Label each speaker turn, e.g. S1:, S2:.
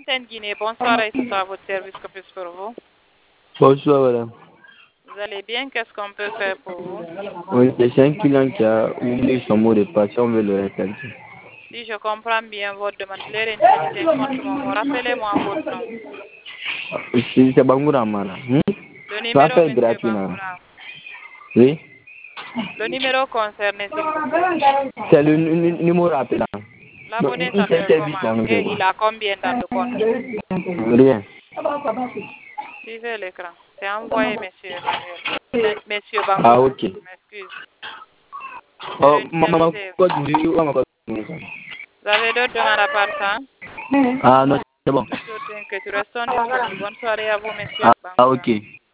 S1: Fontaine Guinée, bonsoir et ce soir votre service, que puis-je pour vous?
S2: Bonsoir, madame.
S1: Vous allez bien? Qu'est-ce qu'on peut faire pour vous?
S2: Oui, c'est un client qui a oublié son mot de passe, on veut le rétablir.
S1: Si je comprends bien votre demande, vous voulez réinitialiser un compte Momo. Rappelez-moi votre nom.
S2: C'est Bangoura Mara.
S1: Le numéro,
S2: Appel
S1: monsieur
S2: gratuit,
S1: Bangoura.
S2: Oui.
S1: Le numéro concerné, s'il vous plaît.
S2: C'est le numéro appelé.
S1: L'abonné s'appelle comment? Et il a combien dans le compte?
S2: Rien.
S1: Suivez l'écran. C'est envoyé, monsieur Emmanuel. Monsieur
S2: Ah,
S1: Bangoura,
S2: ok.
S1: je m'excuse.
S2: Oh, maman,
S1: Réinitialiser.
S2: quoi tu dis?
S1: Vous avez d'autres demandes à part ça?
S2: Ah, non, c'est bon.
S1: Toujours que tu restes disponible. Bonne soirée à vous, monsieur
S2: Ah,
S1: Bangoura.
S2: ok.